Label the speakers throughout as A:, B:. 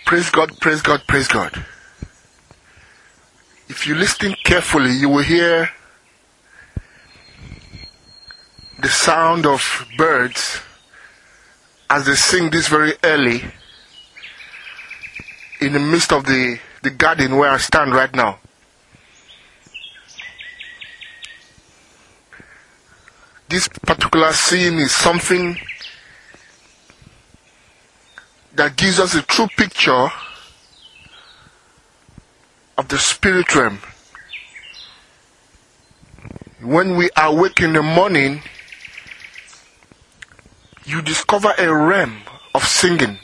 A: Praise God, praise God, praise God. If you listen carefully, you will hear the sound of birds as they sing this very early in the midst of the garden where I stand right now. This particular scene is something that gives us a true picture of the spirit realm. When we awake in the morning, you discover a realm of singing,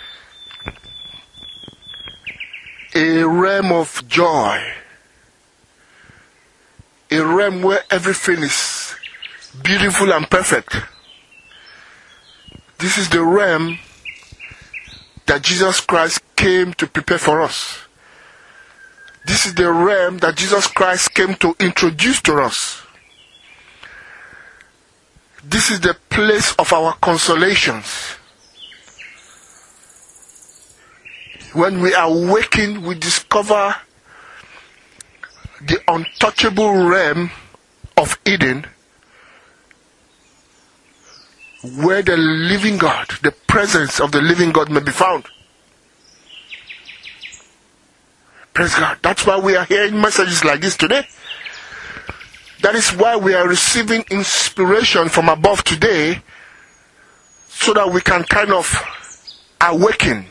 A: a realm of joy, a realm where everything is beautiful and perfect. This is the realm that Jesus Christ came to prepare for us. This is the realm that Jesus Christ came to introduce to us. This is the place of our consolations. When we awaken, we discover the untouchable realm of Eden, where the living God, the presence of the living God may be found. Praise God. That's why we are hearing messages like this today. That is why we are receiving inspiration from above today, so that we can kind of awaken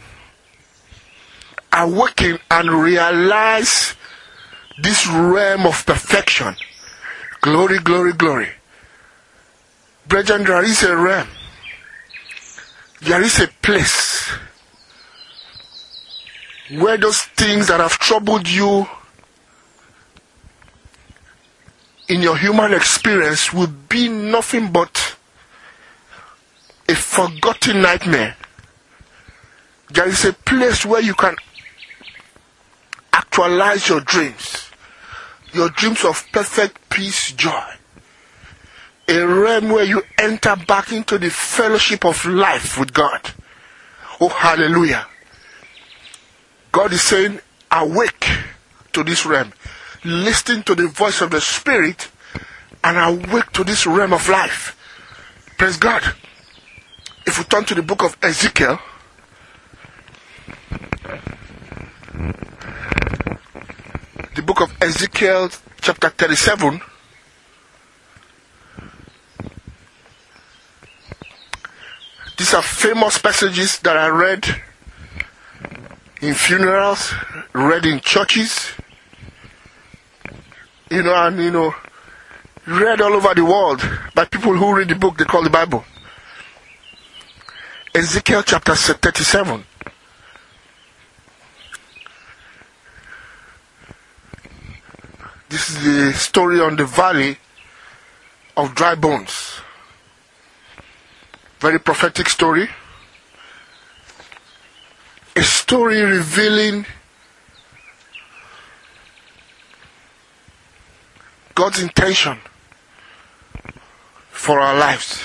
A: and realize this realm of perfection. Glory, glory, glory. Brethren, there is a realm. There is a place where those things that have troubled you in your human experience will be nothing but a forgotten nightmare. There is a place where you can actualize your dreams of perfect peace, joy. A realm where you enter back into the fellowship of life with God. Oh, hallelujah. God is saying, awake to this realm. Listen to the voice of the Spirit and awake to this realm of life. Praise God. If we turn to the book of Ezekiel, the book of Ezekiel chapter 37, these are famous passages that I read in funerals, read in churches, read all over the world by people who read the book they call the Bible. Ezekiel chapter 37. This is the story on the valley of dry bones. Very prophetic story. A story revealing God's intention for our lives.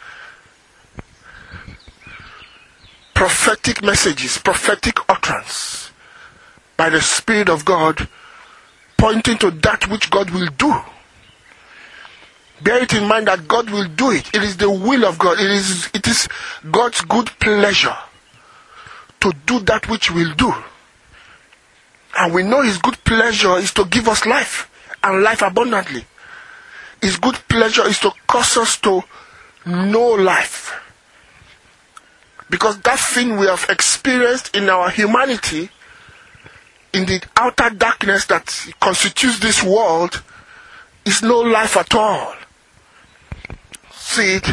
A: Prophetic messages, prophetic utterance by the Spirit of God, pointing to that which God will do. Bear it in mind that God will do it. It is the will of God. It is God's good pleasure to do that which He will do. And we know His good pleasure is to give us life, and life abundantly. His good pleasure is to cause us to know life. Because that thing we have experienced in our humanity, in the outer darkness that constitutes this world, is no life at all. See it?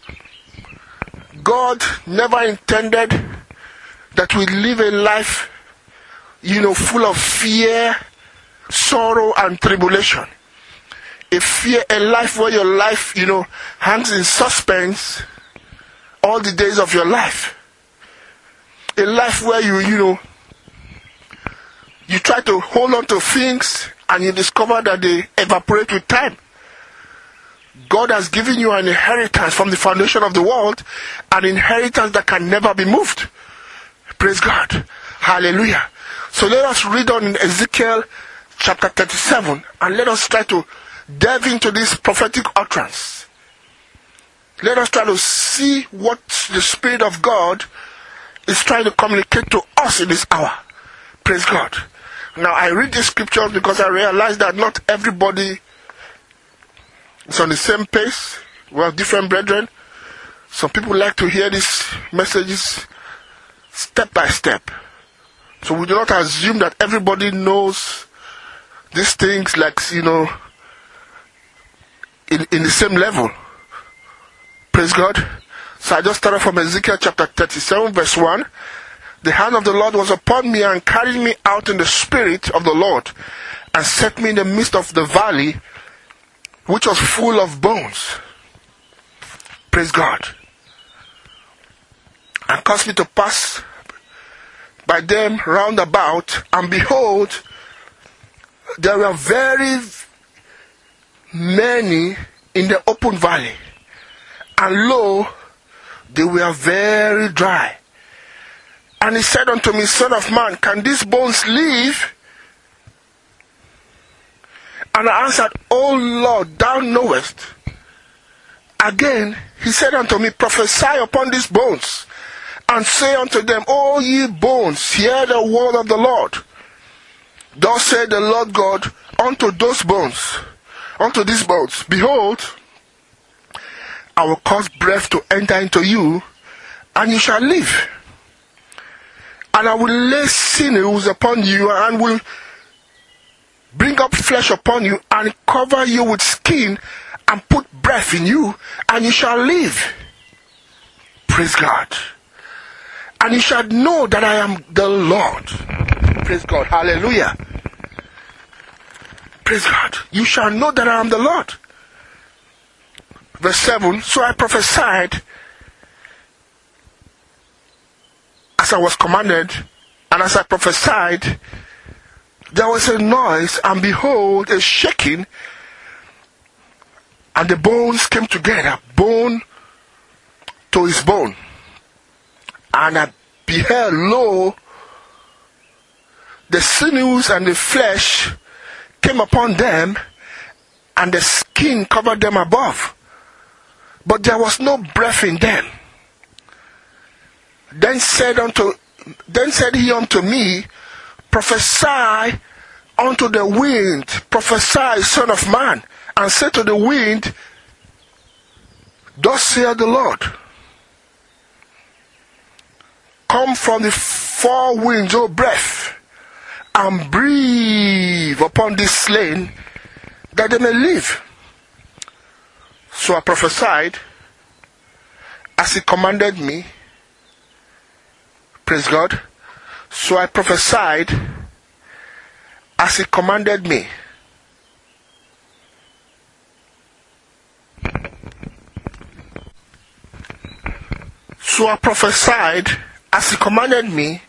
A: God never intended that we live a life, full of fear, sorrow, and tribulation. A life where your life, hangs in suspense all the days of your life. A life where you try to hold on to things and you discover that they evaporate with time. God has given you an inheritance from the foundation of the world, an inheritance that can never be moved. Praise God. Hallelujah. So let us read on in Ezekiel chapter 37 and let us try to delve into this prophetic utterance. Let us try to see what the Spirit of God is trying to communicate to us in this hour. Praise God. Now I read these scriptures because I realize that not everybody is on the same pace. We have different brethren. Some people like to hear these messages step by step. So we do not assume that everybody knows these things like, in the same level. Praise God. So I just started from Ezekiel chapter 37 verse 1. The hand of the Lord was upon me and carried me out in the spirit of the Lord and set me in the midst of the valley which was full of bones. Praise God. And caused me to pass by them round about, and behold, there were very many in the open valley, and lo, they were very dry. And he said unto me, Son of man, can these bones live? And I answered, O Lord, thou knowest. Again, he said unto me, Prophesy upon these bones, and say unto them, O ye bones, hear the word of the Lord. Thus said the Lord God unto these bones, Behold, I will cause breath to enter into you, and you shall live. And I will lay sinews upon you, and will bring up flesh upon you, and cover you with skin, and put breath in you, and you shall live. Praise God. And you shall know that I am the Lord. Praise God. Hallelujah. Praise God. You shall know that I am the Lord. Verse 7. So I prophesied as I was commanded, and as I prophesied, there was a noise, and behold, a shaking, and the bones came together, bone to his bone. And I beheld, lo, the sinews and the flesh came upon them, and the skin covered them above, but there was no breath in them. Then said he unto me, Prophesy unto the wind, prophesy, Son of man, and say to the wind, Thus saith the Lord, Come from the four winds, O breath, and breathe upon this slain, that they may live. So I prophesied as he commanded me. Praise God. So I prophesied as he commanded me. So I prophesied as he commanded me,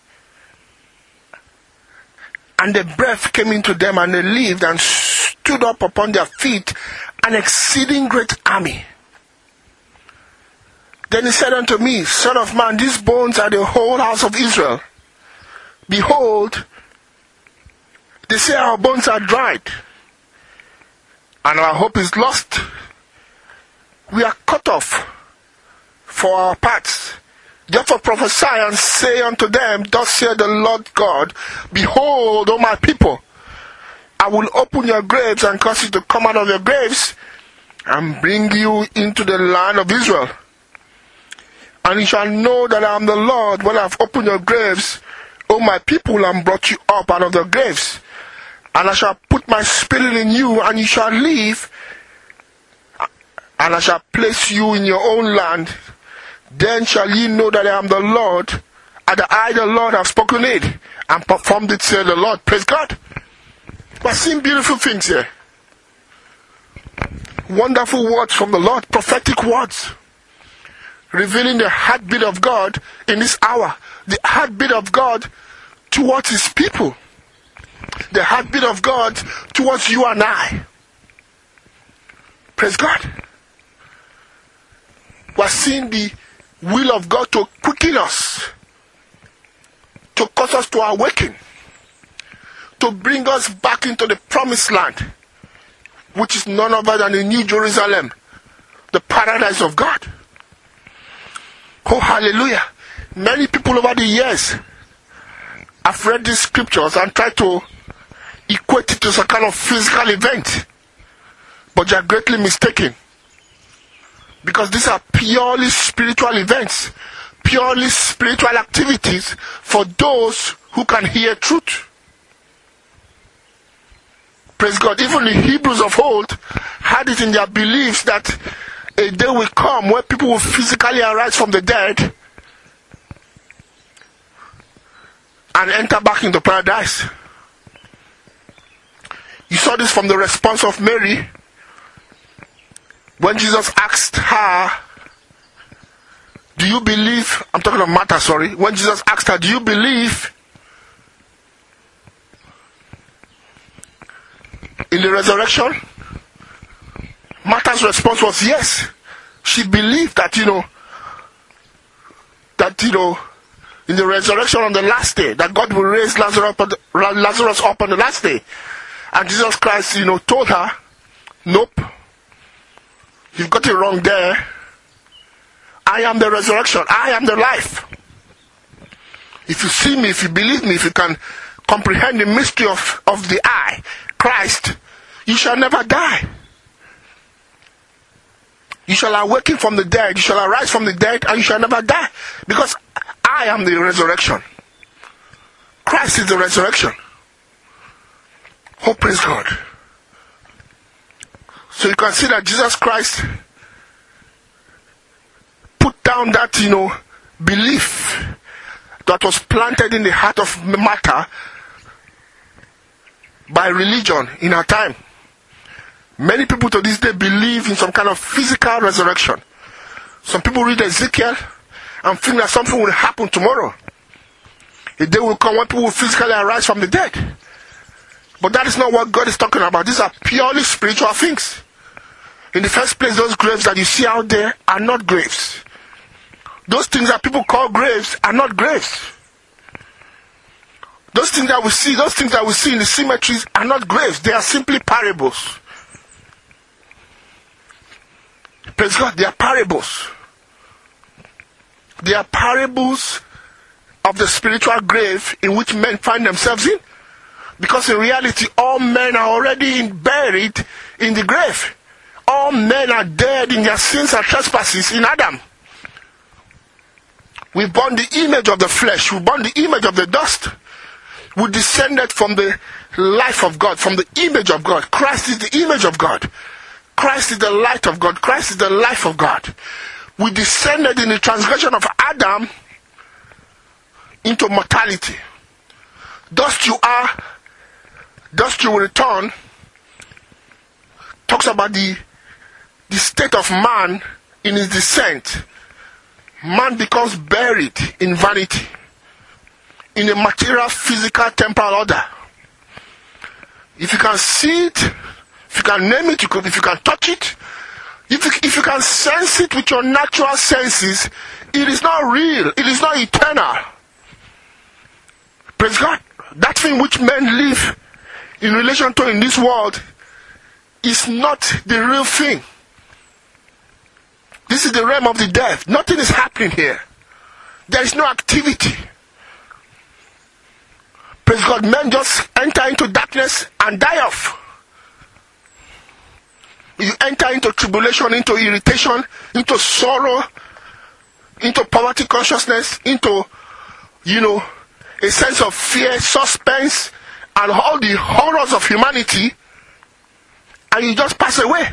A: and the breath came into them, and they lived and stood up upon their feet, an exceeding great army. Then he said unto me, Son of man, these bones are the whole house of Israel. Behold, they say our bones are dried, and our hope is lost. We are cut off for our parts. Therefore prophesy and say unto them, Thus saith the Lord God, Behold, O my people, I will open your graves and cause you to come out of your graves, and bring you into the land of Israel. And you shall know that I am the Lord, when I have opened your graves, O my people, and brought you up out of the graves. And I shall put my spirit in you, and you shall live, and I shall place you in your own land. Then shall ye know that I am the Lord, and that I, the Lord, have spoken it, and performed it, saith the Lord. Praise God. We're seeing beautiful things here. Wonderful words from the Lord, prophetic words, revealing the heartbeat of God in this hour. The heartbeat of God towards his people. The heartbeat of God towards you and I. Praise God. We're seeing the will of God to quicken us. to cause us to awaken, to bring us back into the promised land, which is none other than the New Jerusalem, the paradise of God. Oh, hallelujah. Many people over the years have read these scriptures and tried to equate it to some kind of physical event, but they are greatly mistaken, because these are purely spiritual events, purely spiritual activities for those who can hear truth. Praise God. Even the Hebrews of old had it in their beliefs that a day will come where people will physically arise from the dead and enter back into paradise. You saw this from the response of Mary when Jesus asked her, do you believe? I'm talking of Martha, sorry. When Jesus asked her, do you believe in the resurrection? Martha's response was yes. She believed that, in the resurrection on the last day, that God will raise Lazarus up on the last day. And Jesus Christ, told her, nope, you've got it wrong there. I am the resurrection. I am the life. If you see me, if you believe me, if you can comprehend the mystery of the I, Christ, you shall never die. You shall awaken from the dead. You shall arise from the dead, and you shall never die. Because I am the resurrection. Christ is the resurrection. Oh, praise God. So you can see that Jesus Christ put down that, belief that was planted in the heart of Martha by religion in our time. Many people to this day believe in some kind of physical resurrection. Some people read Ezekiel and think that something will happen tomorrow. A day will come when people will physically arise from the dead. But that is not what God is talking about. These are purely spiritual things. In the first place, those graves that you see out there are not graves. Those things that people call graves are not graves. Those things that we see in the cemeteries are not graves. They are simply parables. Praise God, they are parables. They are parables of the spiritual grave in which men find themselves in. Because in reality, all men are already buried in the grave. All men are dead in their sins and trespasses in Adam. We born the image of the flesh. We born the image of the dust. We descended from the life of God, from the image of God. Christ is the image of God. Christ is the light of God. Christ is the life of God. We descended in the transgression of Adam into mortality. Dust you are, dust you will return. Talks about the state of man in his descent. Man becomes buried in vanity, in a material, physical, temporal order. If you can see it, if you can name it, if you can touch it, if you can sense it with your natural senses, it is not real, it is not eternal. Praise God. That thing which men live in relation to in this world is not the real thing. This is the realm of the dead. Nothing is happening here. There is no activity. Praise God. Men just enter into darkness and die off. You enter into tribulation, into irritation, into sorrow, into poverty consciousness, into, a sense of fear, suspense, and all the horrors of humanity, and you just pass away.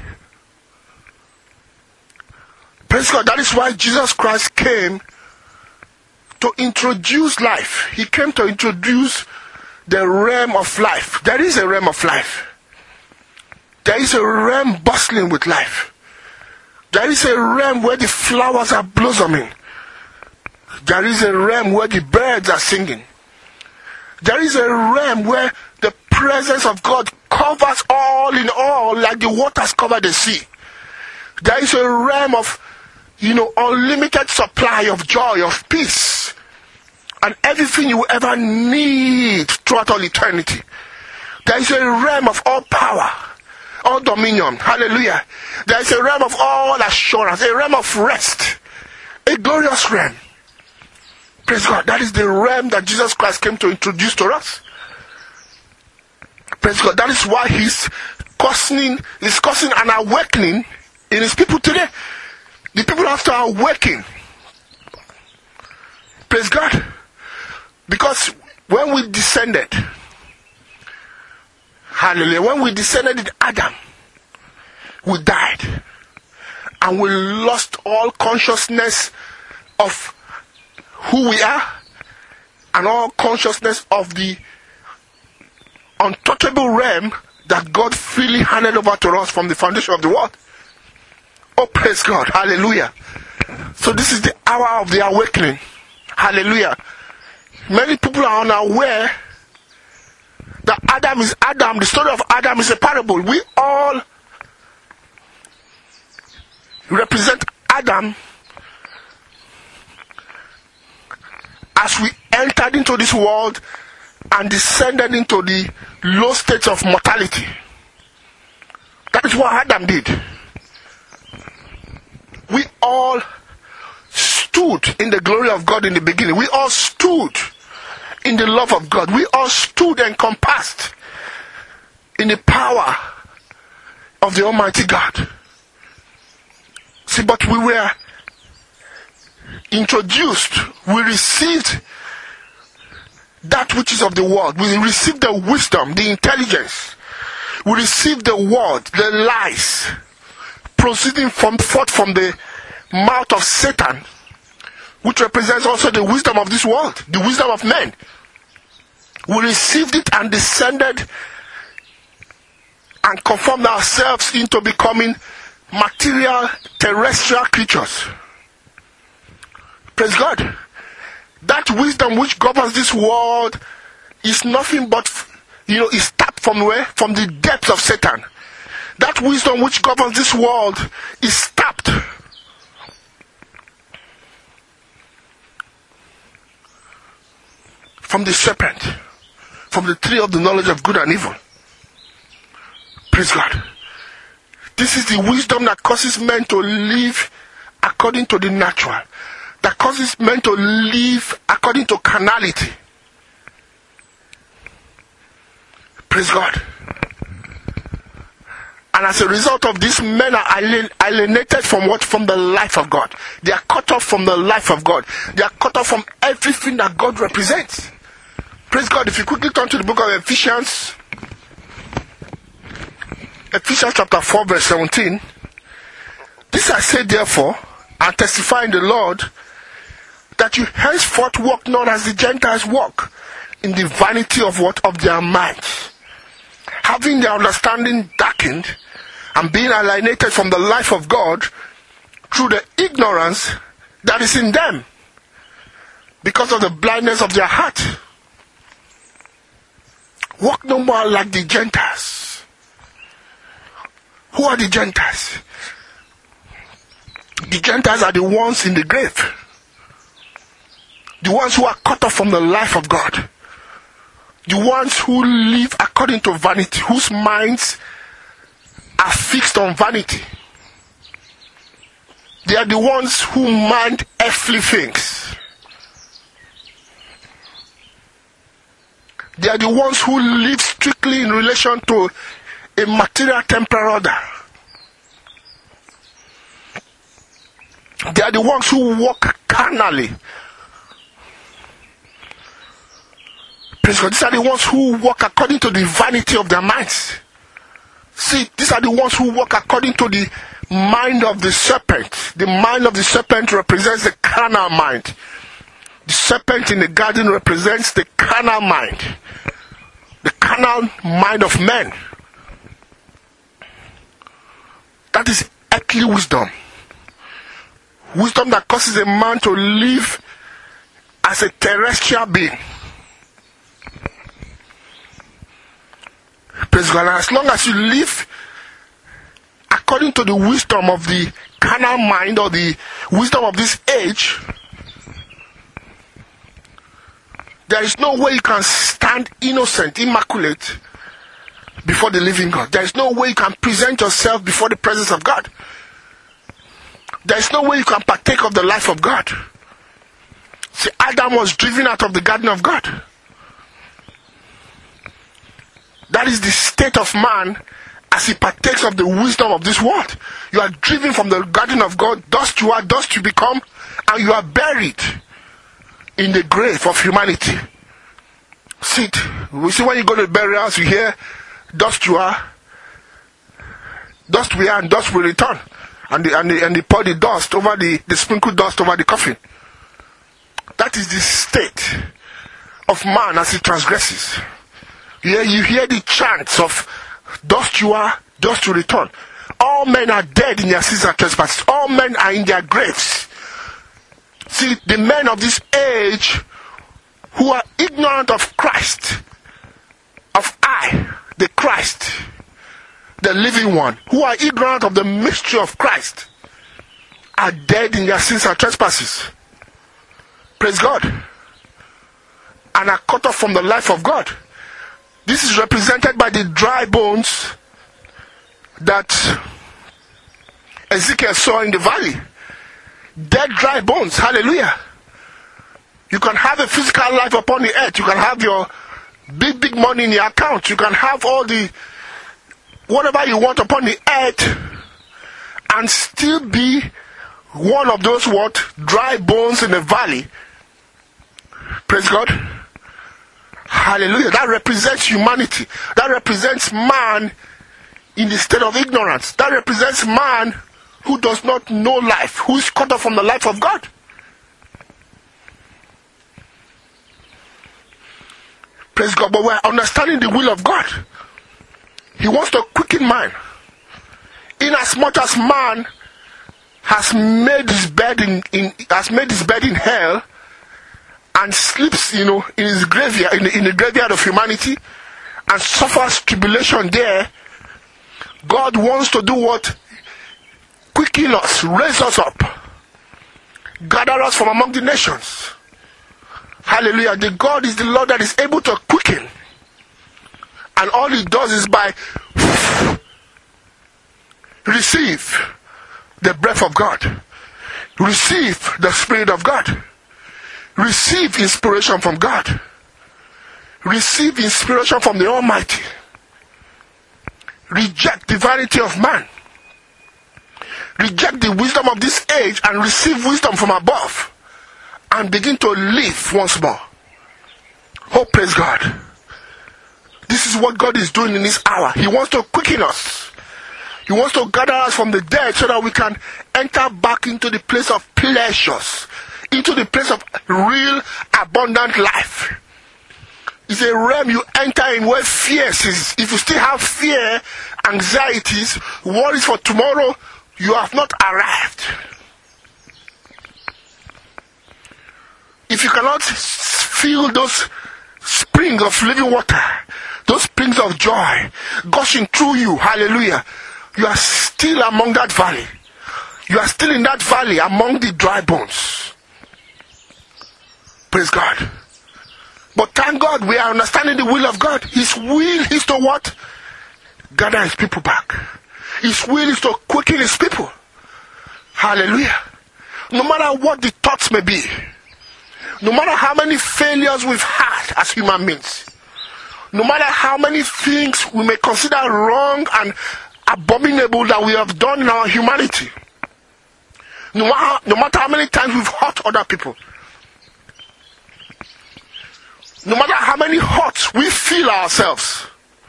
A: Praise God. That is why Jesus Christ came to introduce life. He came to introduce the realm of life. There is a realm of life. There is a realm bustling with life. There is a realm where the flowers are blossoming. There is a realm where the birds are singing. There is a realm where the presence of God covers all in all, like the waters cover the sea. There is a realm of, unlimited supply of joy, of peace, and everything you will ever need throughout all eternity. There is a realm of all power, all dominion. Hallelujah. There is a realm of all assurance, a realm of rest, a glorious realm. Praise God. That is the realm that Jesus Christ came to introduce to us. Praise God. That is why he's causing an awakening in his people today. The people have to awaken. Praise God. Because when we descended, hallelujah, when we descended in Adam, we died. And we lost all consciousness of who we are and all consciousness of the untouchable realm that God freely handed over to us from the foundation of the world. Oh, praise God. Hallelujah. So this is the hour of the awakening. Hallelujah. Many people are unaware that Adam is Adam. The story of Adam is a parable. We all represent Adam as we entered into this world and descended into the low states of mortality. That is what Adam did. We all stood in the glory of God in the beginning. We all stood in the love of God. We all stood encompassed in the power of the Almighty God. See, but we were introduced, we received that which is of the world. We received the wisdom, the intelligence. We received the word, the lies, proceeding forth from the mouth of Satan, which represents also the wisdom of this world, the wisdom of men. We received it and descended and conformed ourselves into becoming material, terrestrial creatures. Praise God. That wisdom which governs this world is nothing but, is tapped from where? From the depths of Satan. That wisdom which governs this world is tapped from the serpent, from the tree of the knowledge of good and evil. Praise God. This is the wisdom that causes men to live according to the natural, that causes men to live according to carnality. Praise God. And as a result of this, men are alienated from what? From the life of God. They are cut off from the life of God. They are cut off from everything that God represents. Praise God. If you quickly turn to the book of Ephesians chapter 4 verse 17. This I say therefore, and testify in the Lord, that you henceforth walk not as the Gentiles walk, in the vanity of what? Of their minds, having their understanding darkened, and being alienated from the life of God through the ignorance that is in them, because of the blindness of their heart. Walk no more like the Gentiles. Who are the Gentiles? The Gentiles are the ones in the grave. The ones who are cut off from the life of God. The ones who live according to vanity, whose minds are fixed on vanity. They are the ones who mind earthly things. They are the ones who live strictly in relation to a material temporal order. They are the ones who walk carnally. Praise God. These are the ones who walk according to the vanity of their minds. See, these are the ones who walk according to the mind of the serpent. The mind of the serpent represents the carnal mind. The serpent in the garden represents the carnal mind. The carnal mind of men. That is earthly wisdom. Wisdom that causes a man to live as a terrestrial being. Praise God. And as long as you live according to the wisdom of the carnal mind or the wisdom of this age, There is no way you can stand innocent, immaculate before the living God. There is no way you can present yourself before the presence of God. There is no way you can partake of the life of God. See, Adam was driven out of the garden of God. That is the state of man as he partakes of the wisdom of this world. You are driven from the garden of God. Dust you are, dust you become, and you are buried in the grave of humanity. See it. We see when you go to the burials, you hear, dust you are, dust we are, and dust will return. And they pour the dust over the sprinkled dust over the coffin. That is the state of man as he transgresses. You hear the chants of dust you are, dust to return. All men are dead in their sins and trespasses. All men are in their graves. See, the men of this age who are ignorant of Christ, of I, the Christ, the living one, who are ignorant of the mystery of Christ, are dead in their sins and trespasses. Praise God. And are cut off from the life of God. This is represented by the dry bones that Ezekiel saw in the valley. Dead dry bones. Hallelujah. You can have a physical life upon the earth. You can have your big money in your account. You can have all the whatever you want upon the earth and still be one of those dry bones in the valley. Praise God. Hallelujah. That represents humanity. That represents man in the state of ignorance. That represents man who does not know life, who is cut off from the life of God. Praise God. But we're understanding the will of God. He wants to quicken man. Inasmuch as man has made his bed in hell and sleeps, in his graveyard, in the graveyard of humanity, and suffers tribulation there, God wants to do what? Quicken us, raise us up, gather us from among the nations. Hallelujah. The God is the Lord that is able to quicken. And all he does is by receive the breath of God. Receive the Spirit of God. Receive inspiration from God. Receive inspiration from the Almighty. Reject the vanity of man. Reject the wisdom of this age and receive wisdom from above. And begin to live once more. Oh, praise God. This is what God is doing in this hour. He wants to quicken us. He wants to gather us from the dead so that we can enter back into the place of pleasures, into the place of real abundant life. It's a realm you enter in where fear is. If you still have fear, anxieties, worries for tomorrow, you have not arrived. If you cannot feel those springs of living water, those springs of joy gushing through you, hallelujah, you are still among that valley. You are still in that valley among the dry bones. Praise God. But thank God we are understanding the will of God. His will is to what? Gather his people back. His will is to quicken his people. Hallelujah. No matter what the thoughts may be, no matter how many failures we've had as human beings, no matter how many things we may consider wrong and abominable that we have done in our humanity, no matter how many times we've hurt other people, no matter how many hurts we feel ourselves,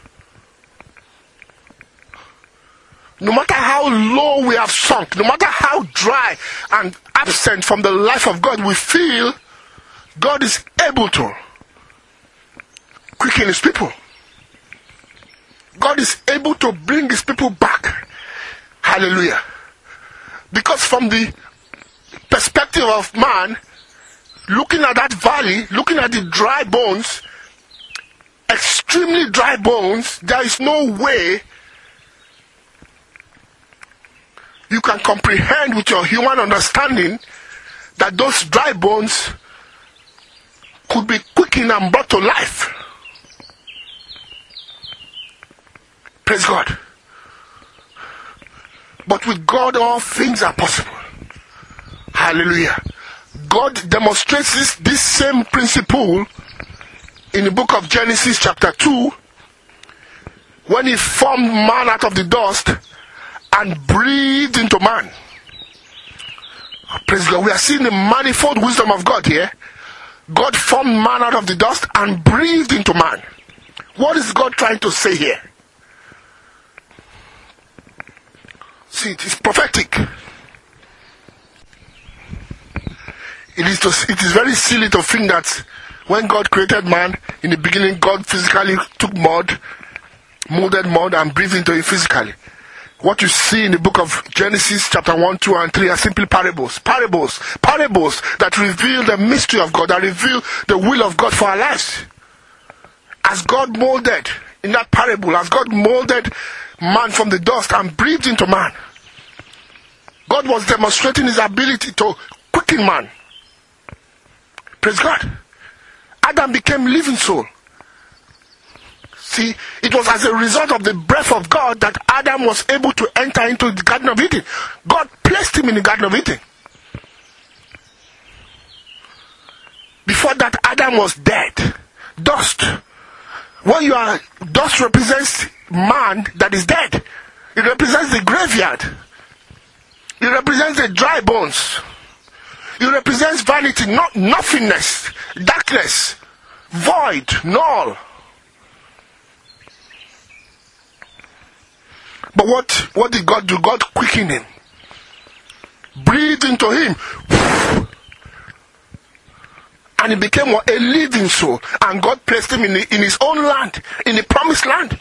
A: no matter how low we have sunk, no matter how dry and absent from the life of God we feel, God is able to quicken his people. God is able to bring his people back. Hallelujah. Because from the perspective of man, looking at that valley, looking at the dry bones, extremely dry bones, there is no way you can comprehend with your human understanding that those dry bones could be quick quickened and brought to life. Praise God. But with God, all things are possible. Hallelujah. God demonstrates this same principle in the book of Genesis chapter 2, when he formed man out of the dust and breathed into man. Praise God. We are seeing the manifold wisdom of God here. God formed man out of the dust and breathed into man. What is God trying to say here? See, it is prophetic. It is very silly to think that when God created man, in the beginning God physically took mud, molded mud and breathed into it physically. What you see in the book of Genesis chapter 1, 2 and 3 are simply parables. Parables that reveal the mystery of God, that reveal the will of God for our lives. As God molded, in that parable, as God molded man from the dust and breathed into man, God was demonstrating his ability to quicken man. Praise God. Adam became living soul. See, it was as a result of the breath of God that Adam was able to enter into the Garden of Eden. God placed him in the Garden of Eden. Before that, Adam was dead. Dust. When you are, dust represents man that is dead. It represents the graveyard. It represents the dry bones. It represents vanity, nothingness, darkness, void, null. But what did God do? God quickened him. Breathed into him. And he became a living soul. And God placed him in his own land, in the promised land.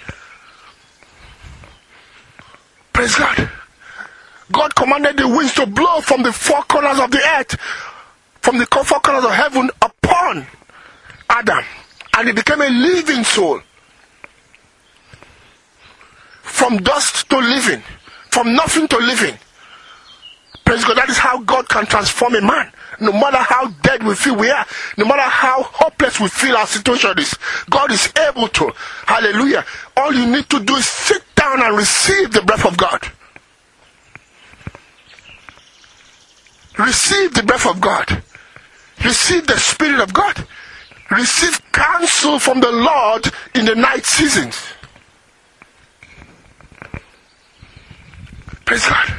A: Praise God. God commanded the winds to blow from the four corners of the earth, from the four corners of heaven upon Adam. And he became a living soul. From dust to living. From nothing to living. Praise God. That is how God can transform a man. No matter how dead we feel we are, no matter how hopeless we feel our situation is, God is able to. Hallelujah. All you need to do is sit down and receive the breath of God. Receive the breath of God. Receive the Spirit of God. Receive counsel from the Lord in the night seasons. Praise God.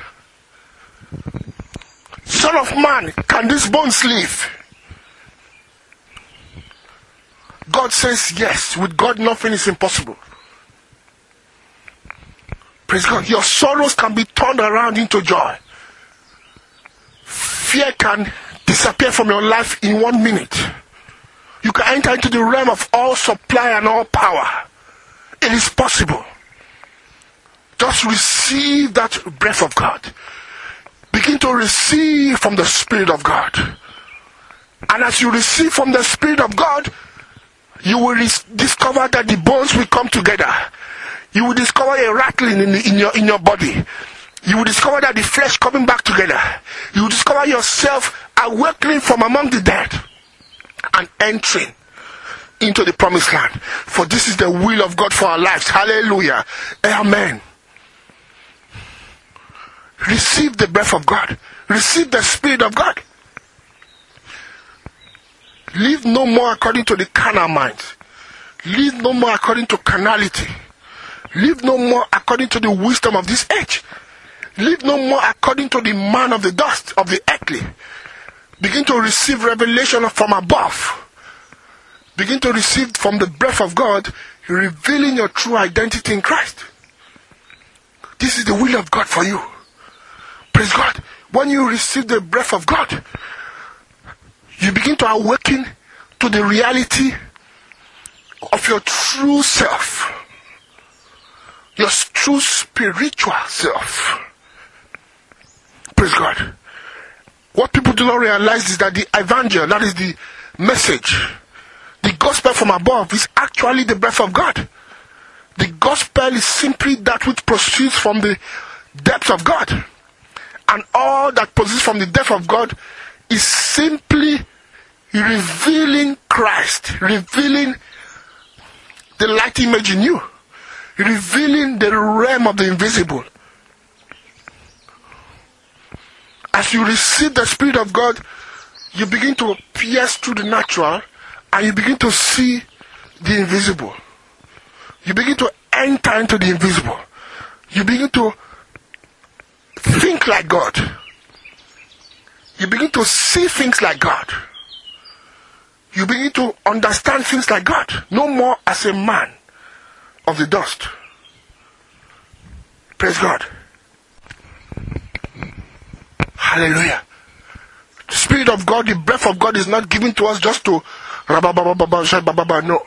A: Son of man, can these bones live? God says yes. With God, nothing is impossible. Praise God. Your sorrows can be turned around into joy. Fear can disappear from your life in 1 minute. You can enter into the realm of all supply and all power. It is possible. Just receive that breath of God. Begin to receive from the Spirit of God. And as you receive from the Spirit of God, you will discover that the bones will come together. You will discover a rattling in your body. You will discover that the flesh coming back together. You will discover yourself awakening from among the dead and entering into the promised land. For this is the will of God for our lives. Hallelujah. Amen. Receive the breath of God. Receive the Spirit of God. Live no more according to the carnal mind. Live no more according to carnality. Live no more according to the wisdom of this age. Live no more according to the man of the dust, of the earthly. Begin to receive revelation from above. Begin to receive from the breath of God, revealing your true identity in Christ. This is the will of God for you. Praise God. When you receive the breath of God, you begin to awaken to the reality of your true self. Your true spiritual self. Praise God. What people do not realize is that the evangel, that is the message, the gospel from above, is actually the breath of God. The gospel is simply that which proceeds from the depths of God. And all that proceeds from the depth of God is simply revealing Christ, revealing the light image in you, revealing the realm of the invisible. As you receive the Spirit of God, you begin to pierce through the natural and you begin to see the invisible. You begin to enter into the invisible. You begin to think like God. You begin to see things like God. You begin to understand things like God. No more as a man of the dust. Praise God. Hallelujah. The Spirit of God, the breath of God is not given to us just to no.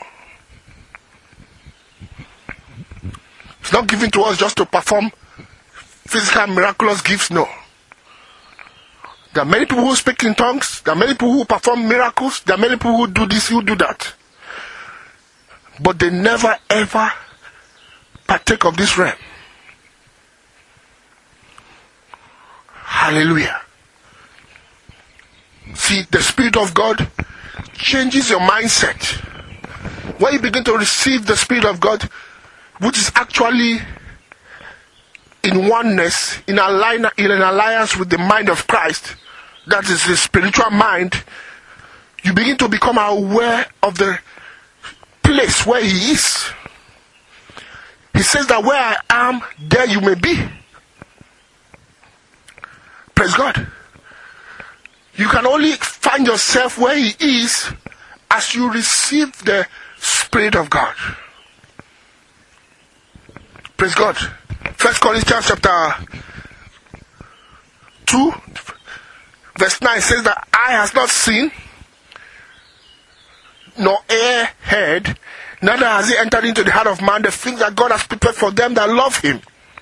A: It's not given to us just to perform physical miraculous gifts, no. There are many people who speak in tongues. There are many people who perform miracles. There are many people who do this, who do that. But they never ever partake of this realm. Hallelujah. See, the Spirit of God changes your mindset. When you begin to receive the Spirit of God, which is actually in oneness, in an alliance with the mind of Christ, that is the spiritual mind, you begin to become aware of the place where He is. He says that where I am, there you may be. Praise God. You can only find yourself where He is as you receive the Spirit of God. Praise God. 1 Corinthians chapter 2 verse 9 says that eye has not seen, nor ear heard, neither has it entered into the heart of man the things that God has prepared for them that love Him.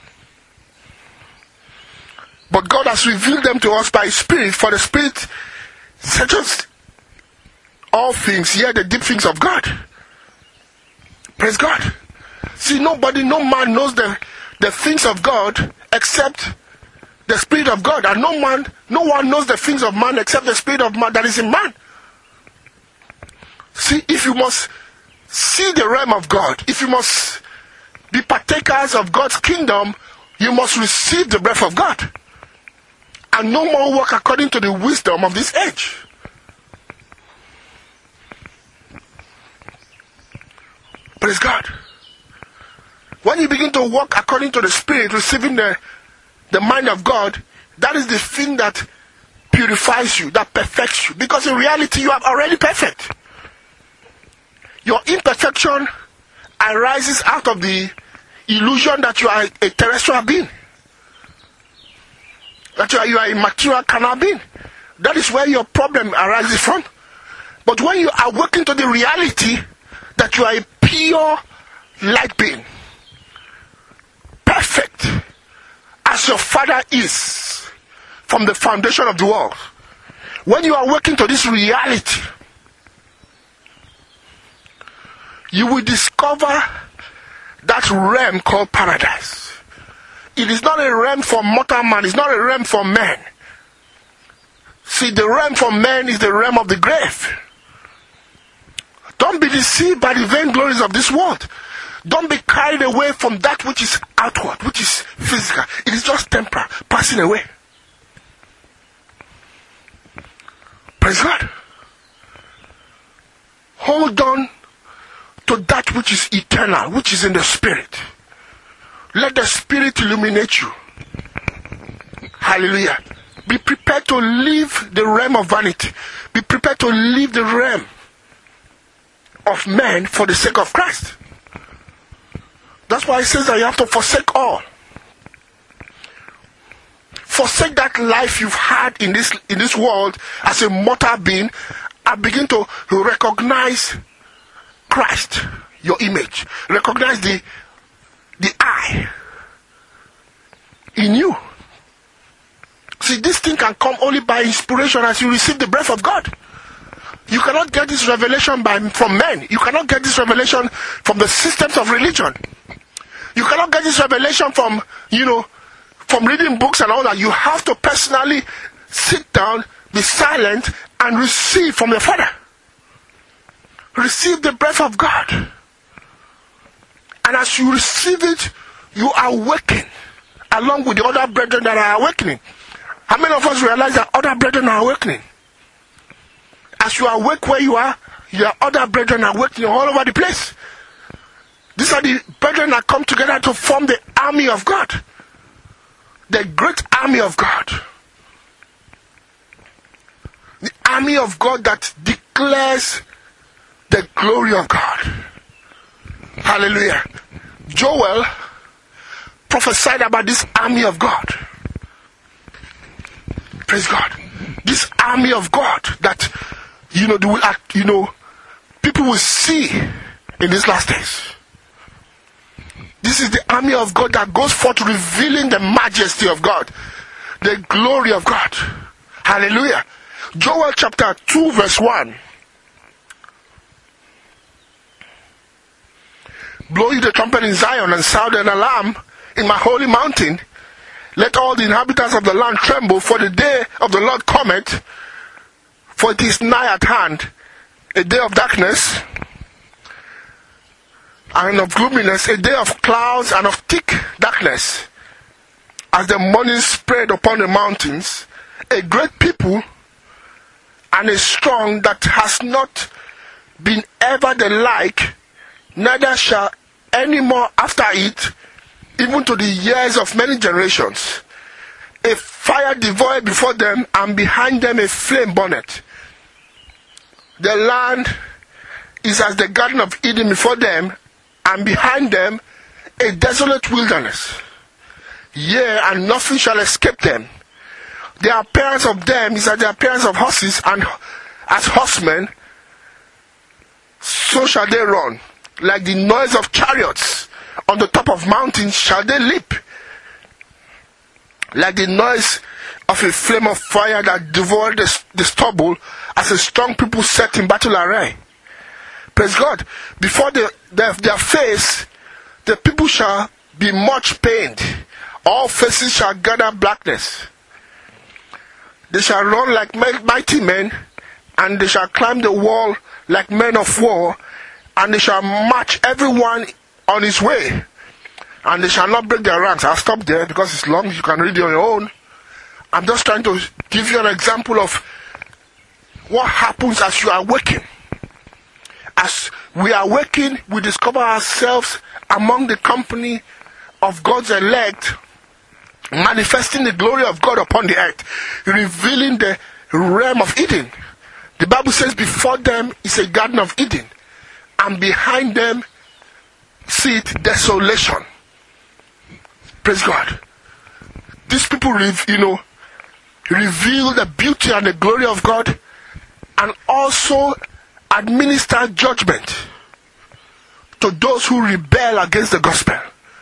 A: But God has revealed them to us by His Spirit, for the Spirit searches all things, yet the deep things of God. Praise God. See, no man knows the things of God except the Spirit of God. And no one knows the things of man except the Spirit of man that is in man. See, if you must see the realm of God, if you must be partakers of God's kingdom, you must receive the breath of God. And no more walk according to the wisdom of this age. Praise God. When you begin to walk according to the Spirit, receiving the mind of God, that is the thing that purifies you, that perfects you. Because in reality, you are already perfect. Your imperfection arises out of the illusion that you are a terrestrial being. That you are a material carnal being. That is where your problem arises from. But when you awaken to the reality that you are a pure light being, perfect as your Father is from the foundation of the world, when you awaken to this reality, you will discover that realm called paradise. It is not a realm for mortal man. It's not a realm for men. See, the realm for men is the realm of the grave. Don't be deceived by the vain glories of this world. Don't be carried away from that which is outward, which is physical. It is just temporal, passing away. Praise God. Hold on to that which is eternal, which is in the Spirit. Let the Spirit illuminate you. Hallelujah. Be prepared to leave the realm of vanity. Be prepared to leave the realm of men for the sake of Christ. That's why it says that you have to forsake all. Forsake that life you've had in this world as a mortal being and begin to recognize Christ, your image. Recognize the I in you. See, this thing can come only by inspiration as you receive the breath of God. You cannot get this revelation from men. You cannot get this revelation from the systems of religion. You cannot get this revelation from reading books and all that. You have to personally sit down, be silent, and receive from the Father. Receive the breath of God. And as you receive it, you awaken along with the other brethren that are awakening. How many of us realize that other brethren are awakening? As you awake where you are, your other brethren are awakening all over the place. These are the brethren that come together to form the army of God. The great army of God. The army of God that declares the glory of God. Hallelujah. Joel prophesied about this army of God. Praise God. This army of God that people will see in these last days. This is the army of God that goes forth revealing the majesty of God, the glory of God. Hallelujah. Joel chapter 2 verse 1. Blow ye the trumpet in Zion and sound an alarm in my holy mountain. Let all the inhabitants of the land tremble, for the day of the Lord cometh, for it is nigh at hand, a day of darkness and of gloominess, a day of clouds and of thick darkness, as the morning spread upon the mountains, a great people and a strong that has not been ever the like, neither shall any more after it, even to the years of many generations. A fire devoured before them, and behind them a flame burneth. The land is as the garden of Eden before them, and behind them a desolate wilderness. Yea, and nothing shall escape them. The appearance of them is as the appearance of horses, and as horsemen, so shall they run. Like the noise of chariots on the top of mountains shall they leap. Like the noise of a flame of fire that devoured the stubble, as a strong people set in battle array. Praise God. Before their face, the people shall be much pained. All faces shall gather blackness. They shall run like mighty men, and they shall climb the wall like men of war, and they shall march everyone on his way, and they shall not break their ranks. I'll stop there because it's long. You can read it on your own. I'm just trying to give you an example of what happens as you awaken. As we awaken, we discover ourselves among the company of God's elect, manifesting the glory of God upon the earth, revealing the realm of Eden. The Bible says before them is a garden of Eden, and behind them sit desolation. Praise God. These people, reveal the beauty and the glory of God, and also administer judgment to those who rebel against the gospel.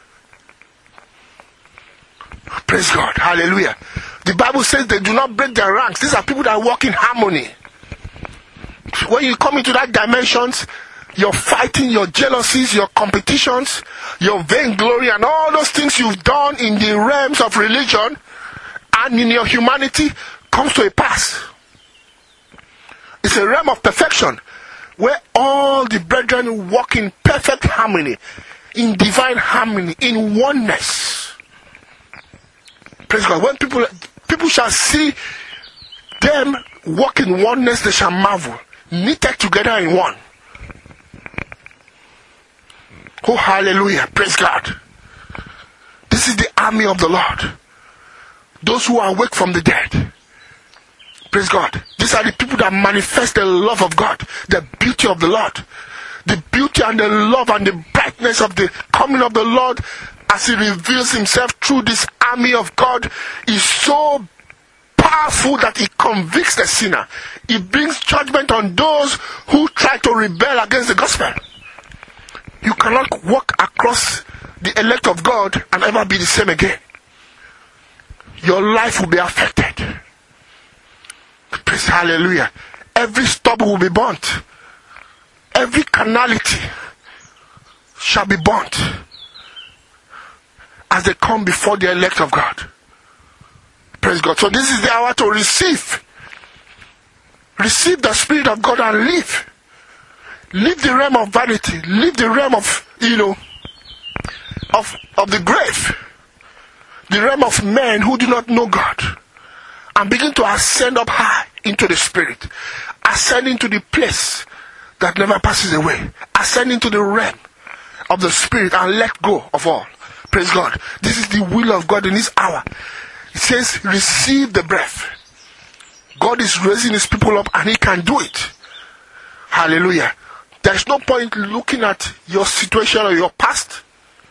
A: Praise God. Hallelujah. The Bible says they do not break their ranks. These are people that walk in harmony. When you come into that dimensions, you're fighting your jealousies, your competitions, your vainglory, and all those things you've done in the realms of religion and in your humanity comes to a pass. It's a realm of perfection where all the brethren walk in perfect harmony, in divine harmony, in oneness. Praise God. When people shall see them walk in oneness, they shall marvel, knitted together in one. Oh, hallelujah. Praise God. This is the army of the Lord. Those who are awake from the dead. Praise God. These are the people that manifest the love of God, the beauty of the Lord. The beauty and the love and the brightness of the coming of the Lord as He reveals Himself through this army of God is so powerful that it convicts the sinner. It brings judgment on those who try to rebel against the gospel. You cannot walk across the elect of God and ever be the same again. Your life will be affected. Praise hallelujah. Every stubble will be burnt. Every carnality shall be burnt as they come before the elect of God. Praise God. So this is the hour to receive. Receive the Spirit of God and live. Leave the realm of vanity. Leave the realm of, of the grave. The realm of men who do not know God. And begin to ascend up high into the Spirit. Ascend into the place that never passes away. Ascend into the realm of the Spirit and let go of all. Praise God. This is the will of God in this hour. It says, receive the breath. God is raising his people up and he can do it. Hallelujah. There's no point looking at your situation or your past.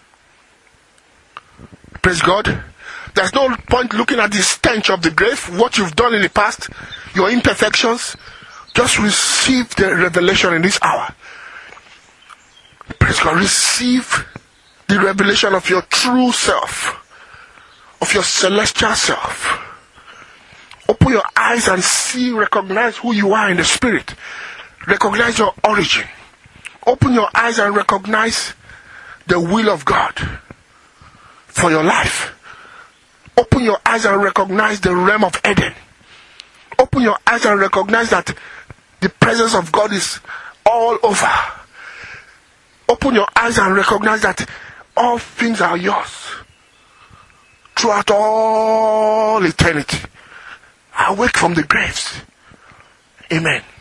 A: Praise God. There's no point looking at the stench of the grave, what you've done in the past, your imperfections. Just receive the revelation in this hour. Praise God. Receive the revelation of your true self, of your celestial self. Open your eyes and see, recognize who you are in the Spirit. Recognize your origin. Open your eyes and recognize the will of God for your life. Open your eyes and recognize the realm of Eden. Open your eyes and recognize that the presence of God is all over. Open your eyes and recognize that all things are yours throughout all eternity. Awake from the graves. Amen.